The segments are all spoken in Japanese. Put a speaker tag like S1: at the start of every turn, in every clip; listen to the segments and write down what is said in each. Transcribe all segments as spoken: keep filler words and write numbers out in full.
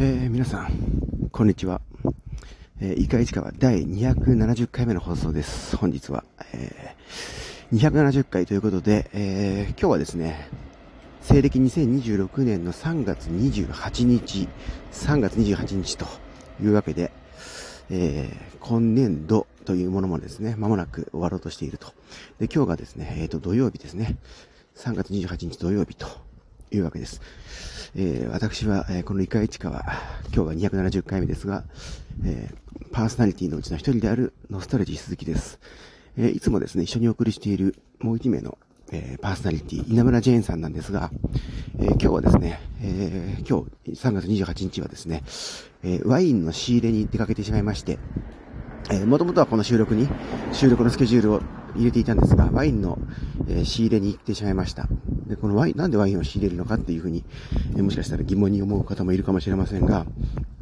S1: えー、皆さんこんにちは。えー、イカイチカはだいにひゃくななじゅっかいめの放送です。本日は、えー、にひゃくななじゅっかいということで、えー、今日はですね、西暦にせんにじゅうろくねんのさんがつにじゅうはちにちさんがつにじゅうはちにちというわけで、えー、今年度というものもですね、間もなく終わろうとしていると。で、今日がですね、えーと土曜日ですね、さんがつにじゅうはちにち土曜日というわけです。えー、私は、えー、このイカイチカは今日がにひゃくななじゅっかいめですが、えー、パーソナリティのうちの一人であるノスタルジー鈴木です。えー、いつもですね、一緒にお送りしているもう一名の、えー、パーソナリティ稲村ジェーンさんなんですが、えー、今日はですね、えー、今日さんがつにじゅうはちにちはですね、えー、ワインの仕入れに出かけてしまいまして、えー、もともとはこの収録に収録のスケジュールを入れていたんですが、ワインの、えー、仕入れに行ってしまいました。で、このワイン、なんでワインを仕入れるのかっていうふうに、えー、もしかしたら疑問に思う方もいるかもしれませんが、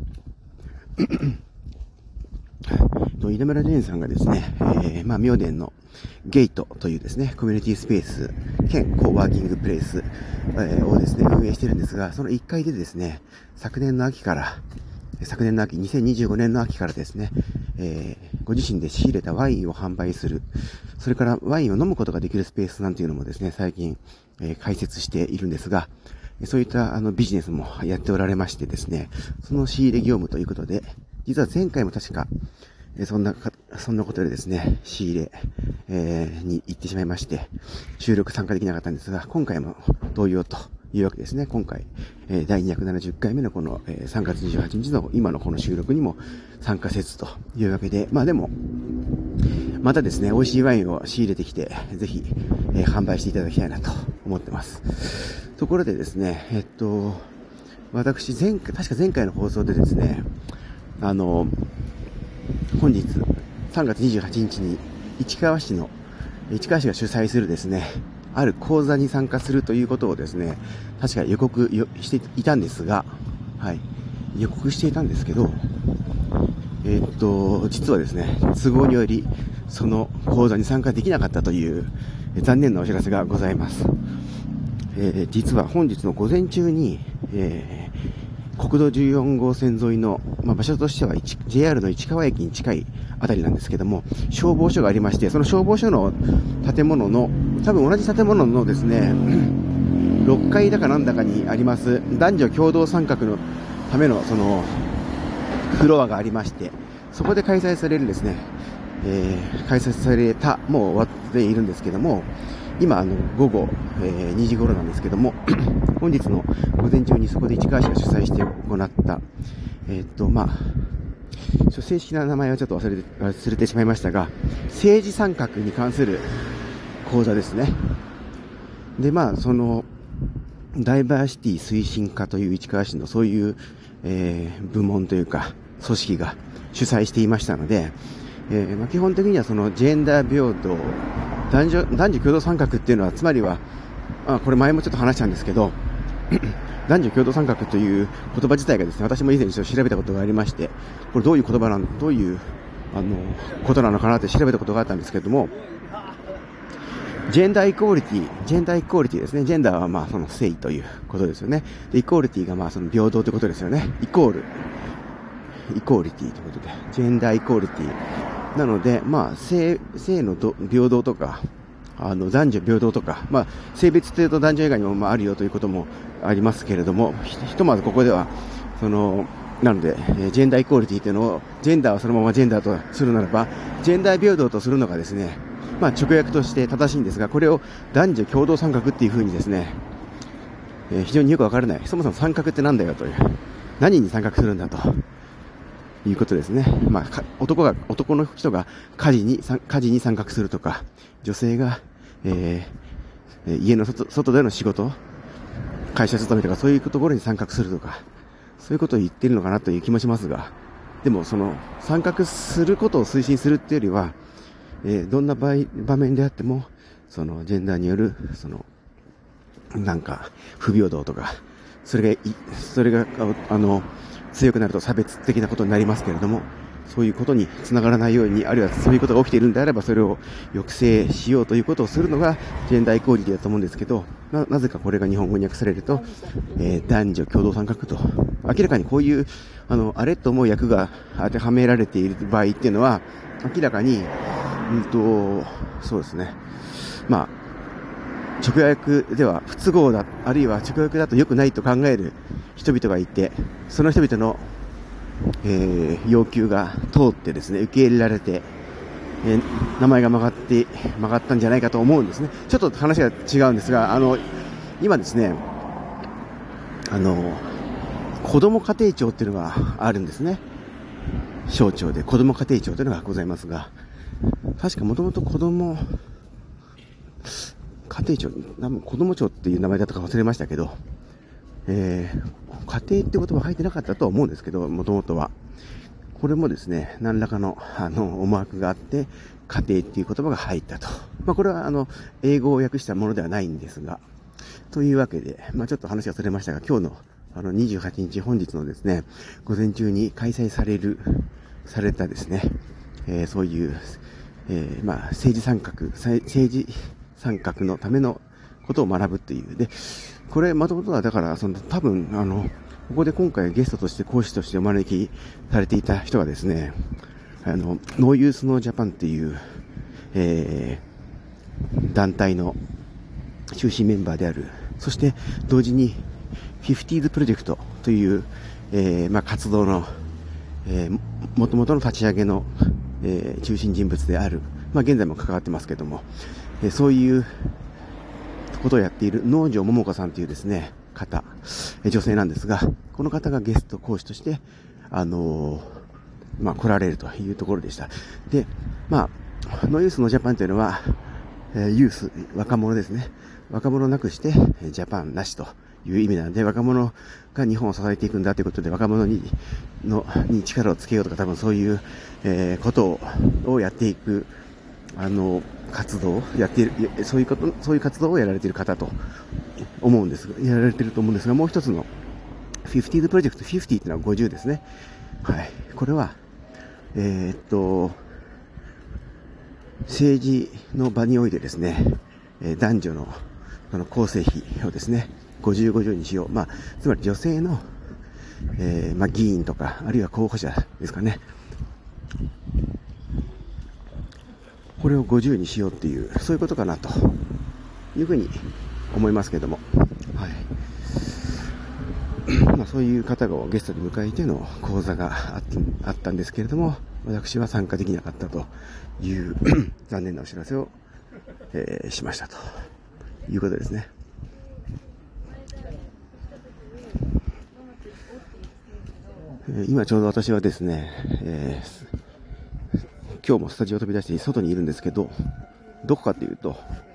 S1: 稲村ジェーンさんがですね、えー、まあ、妙典のゲートというですね、コミュニティスペース兼コーワーキングプレイス、えー、をですね、運営しているんですが、そのいっかいでですね、昨年の秋から、昨年の秋、にせんにじゅうごねんの秋からですね、えー、ご自身で仕入れたワインを販売する、それからワインを飲むことができるスペースなんていうのもですね、最近、えー、開設しているんですが、そういったあのビジネスもやっておられましてですね、その仕入れ業務ということで、実は前回も確か、えー、そんなか、そんなことでですね、仕入れ、えー、に行ってしまいまして、収録参加できなかったんですが、今回も同様というわけですね。今回、えー、だいにひゃくななじゅっかいめのこの、えー、さんがつにじゅうはちにちの今のこの収録にも参加せずというわけで、まあでも、またですね、美味しいワインを仕入れてきて、ぜひ、えー、販売していただきたいなと思ってます。ところでですね、えっと、私前回、確か前回の放送でですね、あの、本日さんがつにじゅうはちにちに市川市の、市川市が主催するですね、ある講座に参加するということをですね、確か予告していたんですが、はい、予告していたんですけど、えー、っと、実はですね、都合により、その講座に参加できなかったという、残念なお知らせがございます。えー、実は本日の午前中に、えー、国道じゅうよんごうせん沿いの、まあ、場所としては ジェイアール の市川駅に近いあたりなんですけども、消防署がありまして、その消防署の建物の、多分同じ建物のですね、ろっかいだかなんだかにあります男女共同参画のためのそのフロアがありまして、そこで開催されるですね、えー、開催された、もう終わっているんですけども、今あの午後、えー、にじ頃なんですけども、本日の午前中にそこで市川市が主催して行った、えー、っとまあ正式な名前はちょっと忘れて忘れてしまいましたが、政治参画に関する講座ですね。で、まあそのダイバーシティ推進課という市川市のそういう、えー、部門というか組織が主催していましたので、えーまあ、基本的にはそのジェンダー平等、男女、男女共同参画っていうのは、つまりは、あ、これ前もちょっと話したんですけど、男女共同参画という言葉自体がですね、私も以前一度調べたことがありまして、これどういう言葉なの、どういうあのことなのかなって調べたことがあったんですけれども、ジェンダーイコーリティ、ジェンダーイコーリティですね。ジェンダーはまあその性ということですよね。で、イコーリティがまあその平等ということですよね。イコール、イコーリティということで、ジェンダーイコーリティ。なので、まあ性、性の平等とか、あの男女平等とか、まあ性別というと男女以外にもまああるよということもありますけれども、ひひとまずここでは、その、なので、ジェンダーイコーリティというのを、ジェンダーをそのままジェンダーとするならば、ジェンダー平等とするのがですね、まあ直訳として正しいんですが、これを男女共同参画っていう風にですね、えー、非常によくわからない。そもそも参画ってなんだよという。何に参画するんだということですね。まあ、男が、男の人が家事に、家事に参画するとか、女性が、えー、家の外、外での仕事、会社勤めとかそういうところに参画するとか、そういうことを言ってるのかなという気もしますが、でもその参画することを推進するっていうよりは、えー、どんな場合、場面であっても、そのジェンダーによる、その、なんか、不平等とか、それが、それが、あの、強くなると差別的なことになりますけれども、 そういうことにつながらないように、あるいはそういうことが起きているんであれば、それを抑制しようということをするのがジェンダーイコーリティだと思うんですけど、な, なぜかこれが日本語に訳されると、えー、男女共同参画と、明らかにこういう、あの、あれと思う役が当てはめられている場合っていうのは、明らかに、うんと、そうですね。まあ、直訳では不都合だ、あるいは直訳だと良くないと考える人々がいて、その人々のえー、要求が通ってですね、受け入れられて、えー、名前が曲がって曲がったんじゃないかと思うんですね。ちょっと話が違うんですが、あの今ですね、あの子ども家庭庁っていうのがあるんですね。省庁で子ども家庭庁というのがございますが、確かもともと子ども家庭庁、子ども庁っていう名前だったか忘れましたけど、えー、家庭って言葉入ってなかったとは思うんですけど、もともとは。これもですね、何らかの、あの、思惑があって、家庭っていう言葉が入ったと。まあ、これは、あの、英語を訳したものではないんですが、というわけで、まあ、ちょっと話がそれましたが、今日の、あの、にじゅうはちにち、本日のですね、午前中に開催される、されたですね、えー、そういう、えー、まあ、政治参画、政治参画のためのことを学ぶっていう。で、これ、まともとは、だから、その、多分、あの、ここで今回ゲストとして講師としてお招きされていた人がですね、あの、ノーユースノージャパンっていう、えー、団体の中心メンバーである、そして同時に、フィフティーズプロジェクトという、えー、まあ、活動の、えー、元々の立ち上げの、えー、中心人物である、まあ、現在も関わってますけども、えー、そういう、ことをやっている農場桃子さんというですね、方、女性なんですが、この方がゲスト講師として、あのー、まあ、来られるというところでした。で、まあ、ノーユースのジャパンというのは、えー、ユース、若者ですね。若者なくして、ジャパンなしという意味なので、若者が日本を支えていくんだということで、若者に、の、に力をつけようとか、多分そういう、えー、ことを、をやっていく、あの、活動をやっている、そういうこと、そういう活動をやられている方と思うんですが、やられていると思うんですが、もう一つの、フィフティーズプロジェクト、フィフティーっていうのはごじゅうですね。はい。これは、えー、っと、政治の場においてですね、男女の、この構成比をですね、ごじゅう、ごじゅうにしよう。まあ、つまり女性の、えー、まあ、議員とか、あるいは候補者ですかね。これをごじゅうにしようっていう、そういうことかなというふうに思いますけども、はい。まあ、そういう方をゲストに迎えての講座があったんですけれども、私は参加できなかったという残念なお知らせを、えー、しましたということですね。今ちょうど私はですね、えー今日もスタジオを飛び出して外にいるんですけど、どこかというと、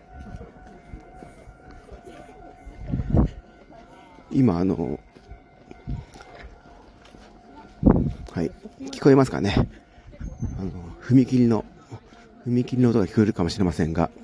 S1: 今あの、はい、聞こえますかね。あの、踏切の、踏切の音が聞こえるかもしれませんが、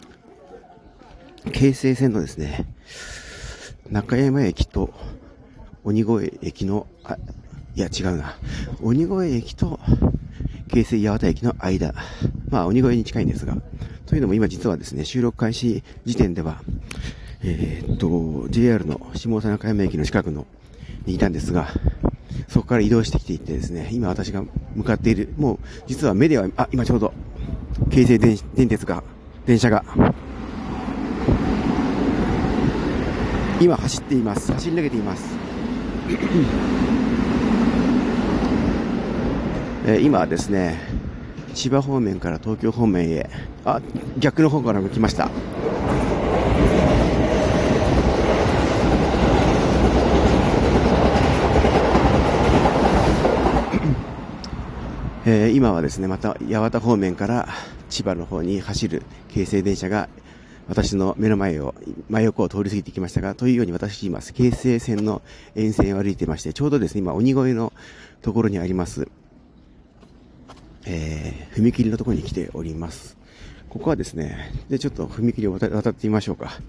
S1: 京成線のですね、中山駅と鬼越駅の、あ、いや違うな、鬼越駅と京成八幡駅の間、まあ鬼越に近いんですが、というのも今実はですね、収録開始時点では、えー、っと ジェイアール の下総中山駅の近くのにいたんですが、そこから移動してきていてですね、今私が向かっている、もう実は目では、あ、今ちょうど京成電鉄が電車が今走っています。走り抜けています。えー、今はですね、千葉方面から東京方面へ、あ、逆の方からも来ました。えー、今はですね、また八幡方面から千葉の方に走る京成電車が私の目の前を、真横を通り過ぎてきましたが、というように私今、京成線の沿線を歩いていまして、ちょうどですね、今、鬼越のところにあります、えー、踏切のところに来ております。ここはですね、で、ちょっと踏切を渡ってみましょうか。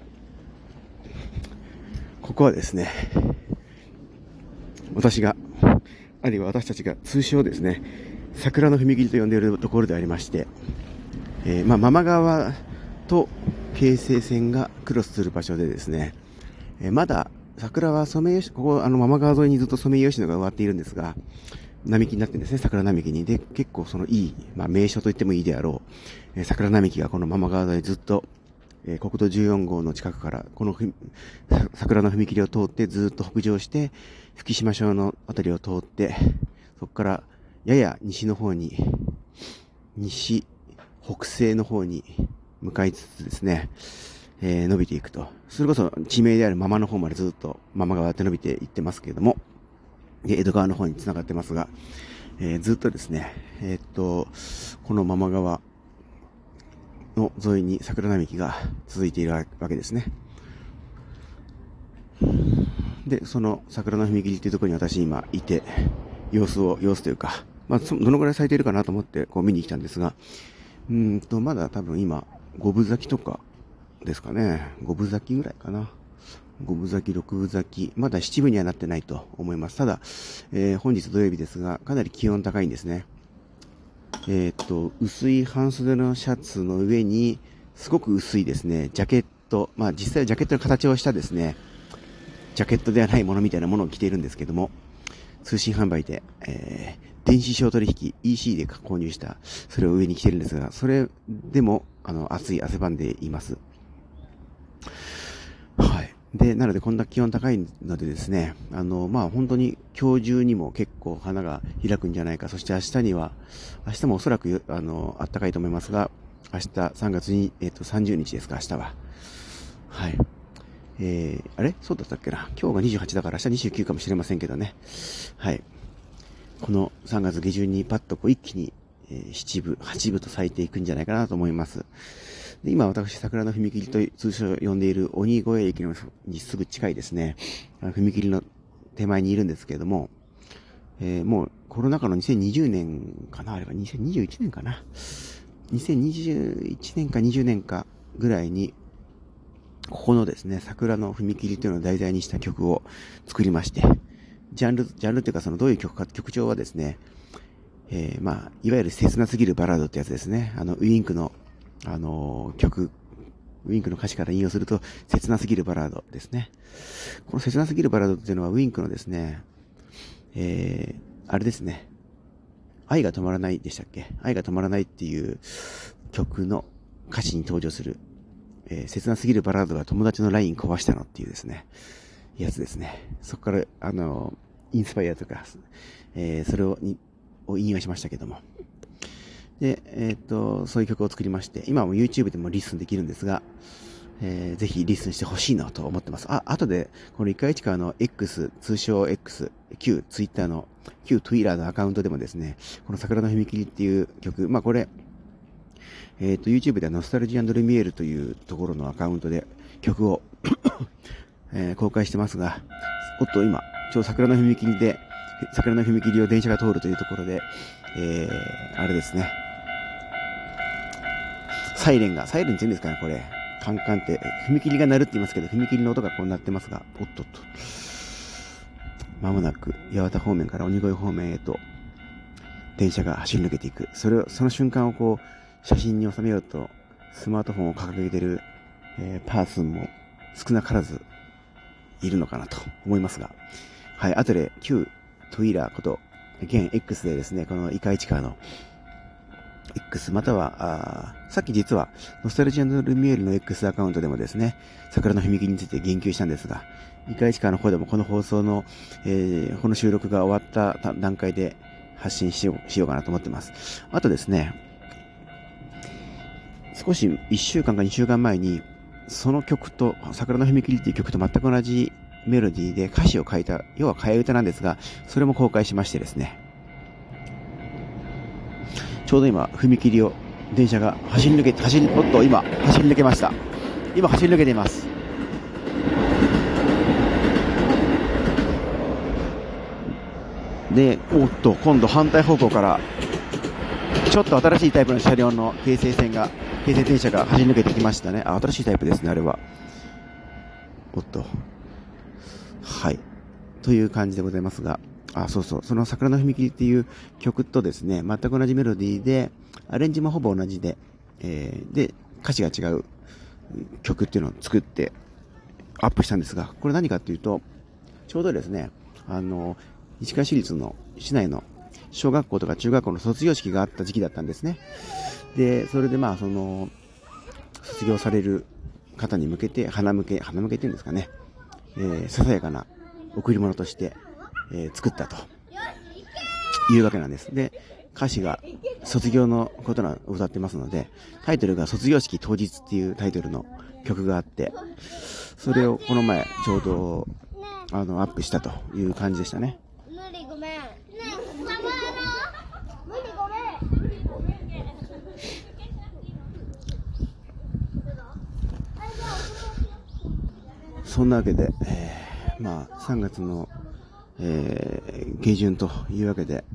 S1: ここはですね、私が、あるいは私たちが通称ですね、 桜の踏切と呼んでいるところでありまして、えー、まあ、真間川と京成線がクロスする場所でですね、えー、まだ桜はソメイヨシノ、ここあの真間川沿いにずっとソメイヨシノが植わっているんですが、並木になってるんですね、桜並木に。で、結構そのいい、まあ、名所と言ってもいいであろう、えー、桜並木がこの真間川沿いずっと、えー、国道じゅうよん号の近くからこの桜の踏切を通ってずっと北上して福島省のあたりを通って、そこからやや西の方に、西北西の方に向かいつつですね、えー、伸びていくと。それこそ地名である真間の方までずっと真間川って伸びていってますけれども、で江戸川の方に繋がってますが、えー、ずっとですね、えー、っとこの真間川の沿いに桜並木が続いているわけですね。で、その桜の踏切というところに私今いて、様子を様子というか、まあ、どのぐらい咲いているかなと思ってこう見に来たんですが、うーんとまだ多分今五分咲きとかですかね。五分咲きぐらいかな。五分咲き、六分咲き、まだ七分にはなってないと思います。ただ、えー、本日土曜日ですが、かなり気温高いんですね。えー、っと、薄い半袖のシャツの上に、すごく薄いですね、ジャケット、まあ実際はジャケットの形をしたですね、ジャケットではないものみたいなものを着ているんですけども、通信販売で、えー、電子商取引 イーシー で購入した、それを上に着てるんですが、それでも、あの、暑い汗ばんでいます。はい。で、なのでこんな気温高いのでですね、あの、まあ、本当に今日中にも結構花が開くんじゃないか、そして明日には、明日もおそらく、あの、暖かいと思いますが、明日さんがつに、えっと、さんじゅうにちですか、明日は。はい。えー、あれそうだったっけな、今日がにじゅうはちだから明日にじゅうきゅうかもしれませんけどね。はい。このさんがつ下旬にパッとこう一気に、えー、しちぶ、はちぶと咲いていくんじゃないかなと思います。で今私、桜の踏切と通称呼んでいる鬼越駅のにすぐ近いですね、踏切の手前にいるんですけれども、えー、もうコロナ禍のにせんにじゅうねんかな、あれはにせんにじゅういちねんかな。にせんにじゅういちねんかにじゅうねんかぐらいに、ここのですね、桜の踏切というのを題材にした曲を作りまして、ジャンル、ジャンルっていうかそのどういう曲か、曲調はですね、えー、まあ、いわゆる切なすぎるバラードってやつですね。あの、ウィンクの、あのー、曲、ウィンクの歌詞から引用すると、切なすぎるバラードですね。この切なすぎるバラードっていうのはウィンクのですね、えー、あれですね、愛が止まらないでしたっけ？愛が止まらないっていう曲の歌詞に登場する、えー、切なすぎるバラードが友達のライン壊したのっていうですね、やつですね。そこから、あのー、インスパイアとか、えー、それを、に、を引用しましたけども。で、えっと、そういう曲を作りまして、今も YouTube でもリッスンできるんですが、えー、ぜひリッスンしてほしいなと思ってます。あ、後で、この一回一回の X、通称 X、旧 Twitter の、旧 Twitter のアカウントでもですね、この桜の踏切っていう曲、まあこれ、えっと、YouTube ではノスタルジー&ルミエールというところのアカウントで曲を、えー、公開してますが、おっと今、ちょうど桜の踏切で、桜の踏切を電車が通るというところで、えー、あれですね。サイレンが、サイレンって言うんですかね、これ。カンカンって、踏切が鳴るって言いますけど、踏切の音がこう鳴ってますが、おっとっと。まもなく、八幡方面から鬼越方面へと、電車が走り抜けていく。それを、その瞬間をこう、写真に収めようと、スマートフォンを掲げている、えー、パーソンも少なからず、いるのかなと思いますが。はい、後で、旧トゥイラーこと、現 X でですね、このイカイチカーの X または、あさっき実はノスタルジー&ルミエールの X アカウントでもですね、桜の踏切について言及したんですが、イカイチカーの方でもこの放送の、えー、この収録が終わった段階で発信しよう、しようかなと思ってます。あとですね、少しいっしゅうかんかにしゅうかんまえに、その曲と、桜の踏切っていう曲と全く同じメロディーで歌詞を書いた、要は替え歌なんですが、それも公開しましてですね、ちょうど今、踏切を、電車が走り抜け、走り、おっと、今、走り抜けました。今、走り抜けています。で、おっと、今度反対方向から、ちょっと新しいタイプの車両の京成線が、京成電車が走り抜けてきましたね。あ、新しいタイプですね、あれは。おっと。はい。という感じでございますが、 あ、そうそう、その桜の踏切っていう曲とですね、全く同じメロディーで、アレンジもほぼ同じで、えー、で、歌詞が違う曲っていうのを作ってアップしたんですが、これ何かっていうと、ちょうどですね、あの、市川市立の市内の小学校とか中学校の卒業式があった時期だったんですね。で、それでまあ、その、卒業される方に向けて、花向け、花向けっていうんですかね、えー、ささやかな贈り物として、えー、作ったというわけなんです。で、歌詞が卒業のことを歌ってますので、タイトルが卒業式当日っていうタイトルの曲があって、それをこの前ちょうどあのアップしたという感じでしたね。無理ごめん。ねえ、無理ごめん。そんなわけで、えー、まあさんがつの、えー、下旬というわけで、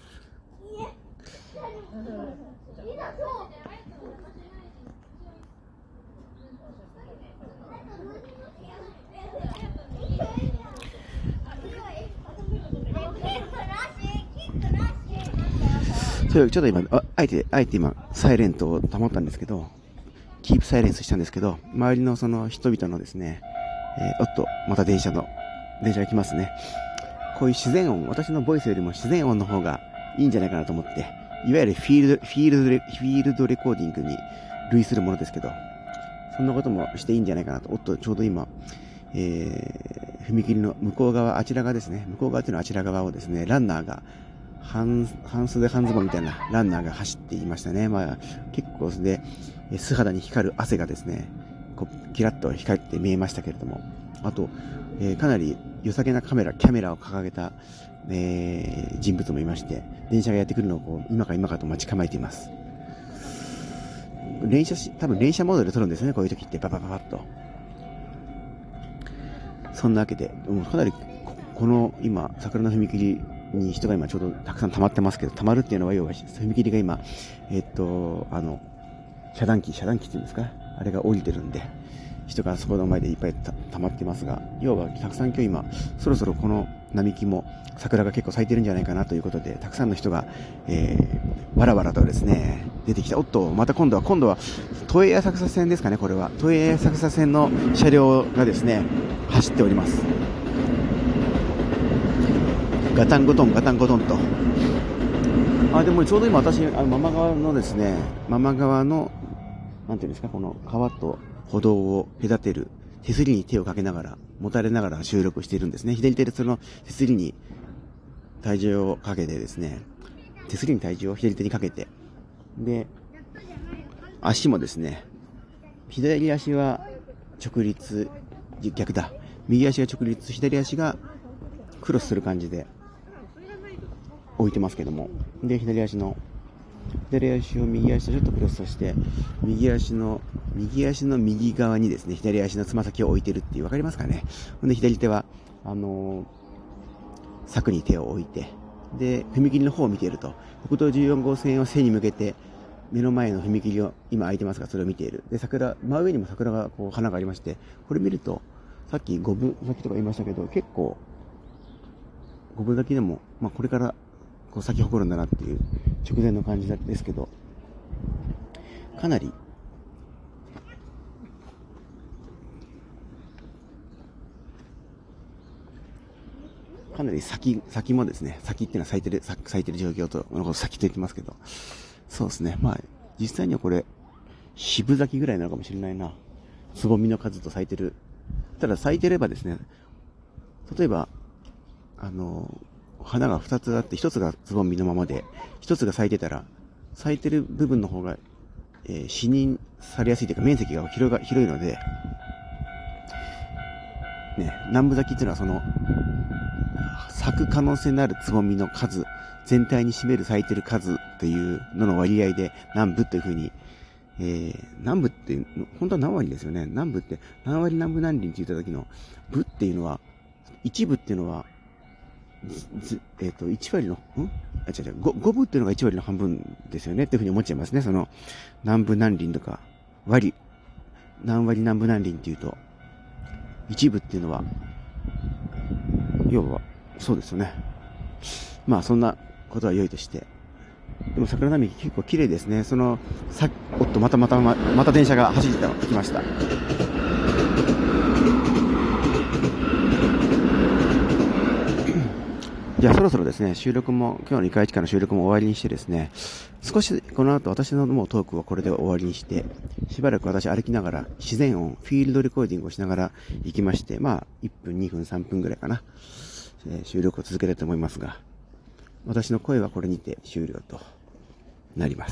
S1: ちょっと今、ああえて、あえて今、サイレントを保ったんですけど、キープサイレンスしたんですけど、周りのその人々のですね、えー、おっと、また電車の、電車が来ますね。こういう自然音、私のボイスよりも自然音の方がいいんじゃないかなと思って、いわゆるフィールド、フィールドレ、フィールドレコーディングに類するものですけど、そんなこともしていいんじゃないかなと。おっと、ちょうど今、えー、踏切の向こう側、あちら側ですね。向こう側っていうのはあちら側をですね、ランナーが、半、半袖半ズボンみたいなランナーが走っていましたね。まあ、結構で、素肌に光る汗がですね、こう、キラッと光って見えましたけれども、あと、えー、かなり良さげなカメラ、キャメラを掲げた、えー、人物もいまして、電車がやってくるのをこう、今か今かと待ち構えています。連写し、多分連写モードで撮るんですね、こういう時って、パパパパッと。そんなわけで、もうかなり、この今、桜の踏切に人が今ちょうどたくさん溜まってますけど、溜まるっていうのは要は、踏切が今、えっと、あの、遮断機、遮断機っていうんですか、あれが降りてるんで、人がそこの前でいっぱい溜まってますが、要はたくさん今日今、そろそろこの並木も桜が結構咲いてるんじゃないかなということで、たくさんの人が、えー、わらわらとですね、出てきた。おっと、また今度は、今度は、都営浅草線ですかね、これは。都営浅草線の車両がですね、走っております。ガタンゴトン、ガタンゴトンと。あ、でもちょうど今私、あの、ママ川のですね、ママ川の、なんていうんですか、この川と歩道を隔てる手すりに手をかけながら、持たれながら収録しているんですね。左手でその手すりに体重をかけてですね、手すりに体重を左手にかけて、で、足もですね、左足は直立、逆だ。右足が直立、左足がクロスする感じで置いてますけども。で、左足の、左足を右足とちょっとクロスさせて、右足の、右足の右側にですね、左足のつま先を置いてるっていう、わかりますかね。ほんで、左手は、あのー、柵に手を置いて、で、踏切の方を見ていると、国道じゅうよん号線を背に向けて、目の前の踏切を今開いてますが、それを見ている。で、桜、真上にも桜が、こう、花がありまして、これ見ると、さっきごぶ咲きとか言いましたけど、結構、ごぶ咲きでも、まあ、これから、こう咲き誇るんだなっていう直前の感じですけど、かなりかなり先先もですね、先っていうのは咲いてる咲いてる状況とのことを先と言ってますけど、そうですね。まあ実際にはこれ渋咲きぐらいなのかもしれないな。つぼみの数と咲いてる。ただ咲いてればですね、例えばあの花がふたつあって、ひとつがつぼみのままで、ひとつが咲いてたら、咲いてる部分の方が、えー、視認されやすいというか、面積が広が広いので、ね、南部咲きっていうのはその、咲く可能性のあるつぼみの数、全体に占める咲いてる数というのの割合で、南部という風に、えー、南部って、本当は何割ですよね。南部って、何割南部南林って言った時の、部っていうのは、一部っていうのは、えっ、ー、と、いち割の、んあ、違う違う、ご、ごぶっていうのがいち割の半分ですよねっていうふうに思っちゃいますね。その、南部南林とか、割、何割南部南林っていうと、一部っていうのは、要は、そうですよね。 まあそんなことは良いとして、でも桜並木結構綺麗ですね。そのさおっとまたまたままた電車が走ってきました。じゃあそろそろですね、収録も、今日のにかい地下の収録も終わりにしてですね、少しこの後私のもうトークをこれで終わりにして、しばらく私歩きながら自然音、フィールドレコーディングをしながら行きまして、まあいっぷん、にふん、さんぷんぐらいかな、えー、収録を続けたいと思いますが、私の声はこれにて終了となります。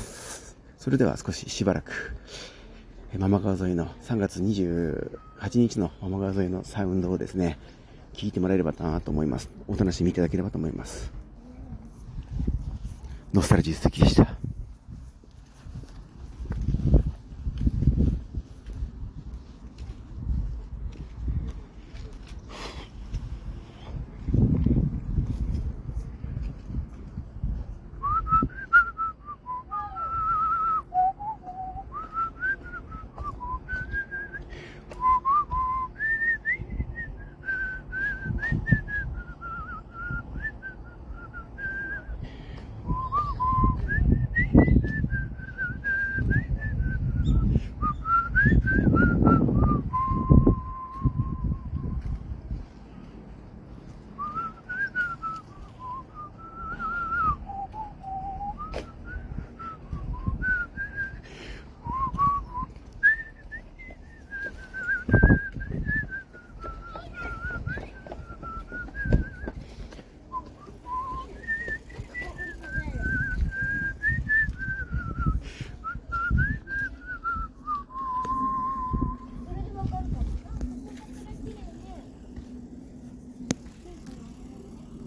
S1: それでは少ししばらく、ママ川沿いのさんがつにじゅうはちにちのママ川沿いのサウンドをですね、聞いてもらえればなと思います。お楽しみいただければと思います。ノスタルジー素敵でした。